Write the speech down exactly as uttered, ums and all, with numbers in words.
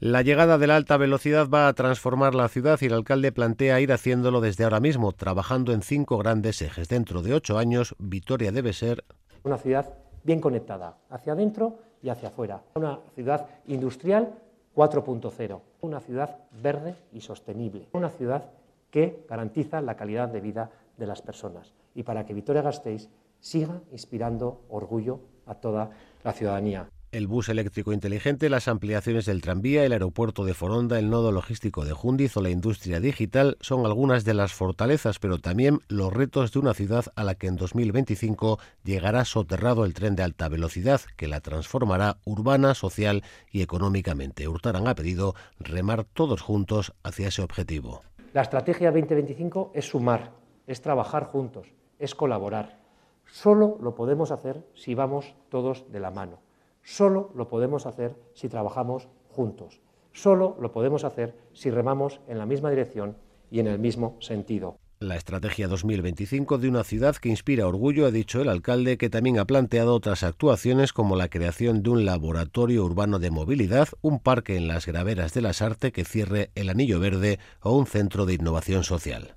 La llegada de la alta velocidad va a transformar la ciudad y el alcalde plantea ir haciéndolo desde ahora mismo, trabajando en cinco grandes ejes. Dentro de ocho años, Vitoria debe ser una ciudad bien conectada, hacia adentro y hacia afuera. Una ciudad industrial cuatro punto cero, una ciudad verde y sostenible, una ciudad que garantiza la calidad de vida de las personas y para que Vitoria-Gasteiz siga inspirando orgullo a toda la ciudadanía. El bus eléctrico inteligente, las ampliaciones del tranvía, el aeropuerto de Foronda, el nodo logístico de Jundiz o la industria digital son algunas de las fortalezas, pero también los retos de una ciudad a la que en dos mil veinticinco llegará soterrado el tren de alta velocidad, que la transformará urbana, social y económicamente. Hurtaran ha pedido remar todos juntos hacia ese objetivo. La estrategia veinte veinticinco es sumar, es trabajar juntos, es colaborar. Solo lo podemos hacer si vamos todos de la mano. Solo lo podemos hacer si trabajamos juntos. Solo lo podemos hacer si remamos en la misma dirección y en el mismo sentido. La estrategia dos mil veinticinco de una ciudad que inspira orgullo, ha dicho el alcalde, que también ha planteado otras actuaciones como la creación de un laboratorio urbano de movilidad, un parque en las Graveras de la Sarte que cierre el Anillo Verde o un centro de innovación social.